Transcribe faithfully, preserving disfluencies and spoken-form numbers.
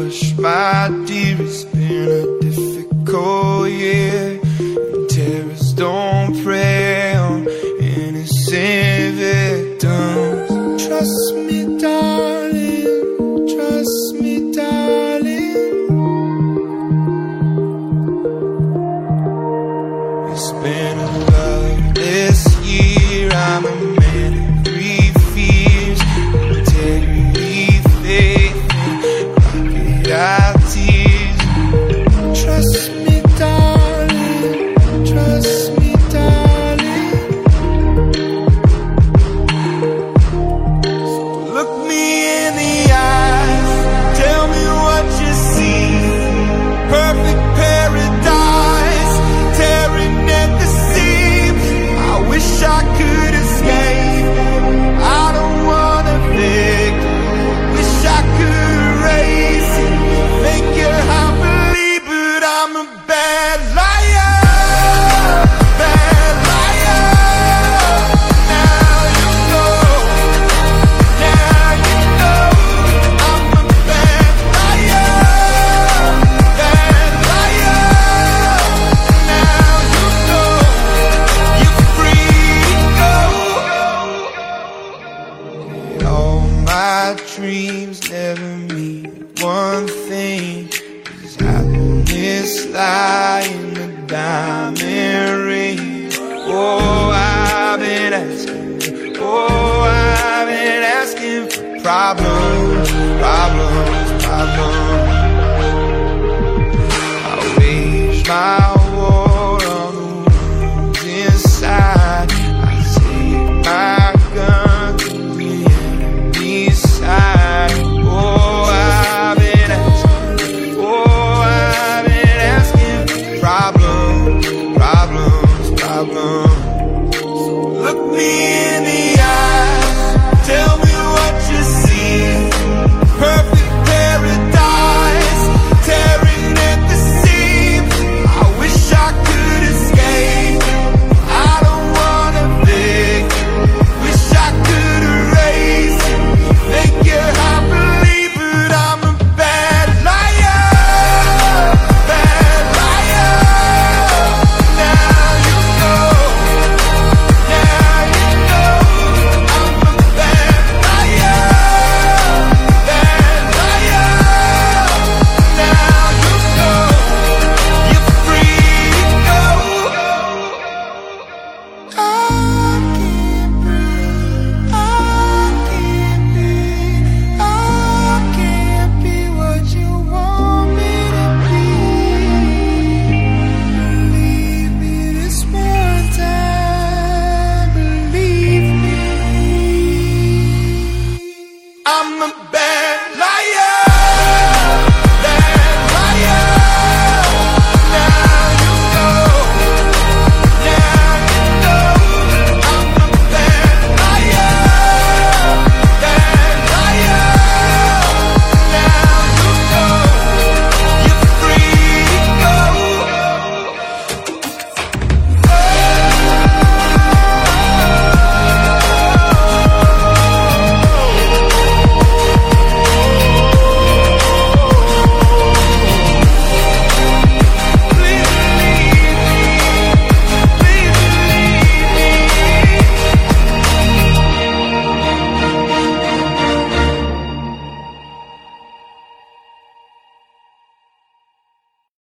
hush, my dear, it's been a difficult year, and terrorists don't prey on innocent victims. Trust me, darling, trust me, darling. It's been a loveless year, I'm a man of three fears: integrity, faith, and crocodile tears. Trust me, darling, trust me, darling. So look me in the eyes, tell me what you see. Perfect paradise, tearing at the seams. I wish I could escape, I don't wanna think. Wish I could erase it, make your heart believe, but I'm a bad liar, bad liar. Now you know, now you know, I'm a bad liar, bad liar. Now you know, you're free to go. All my dreams never mean one thing, 'cause happiness lie in the diamond ring. Oh, I've been asking, oh, I've been asking for problems, problems, problems. I wage my war on the wounds inside. I take my gun to the enemy's side. Oh, I've been asking, oh, I've been asking for problems, problems, problems. Look me in the eyes, tell me what you see. Perfect paradise, tearing at the seams. I wish I could escape, I don't wanna think. Wish I could erase it, make your heart believe, but I'm a bad liar, bad liar. Now you know, now you know, I'm a bad liar, bad liar. Now you know, you're free to go. I can't breathe, I can't be, I can't be what you want me to be. Believe me this one time, believe me. I'm a bad liar.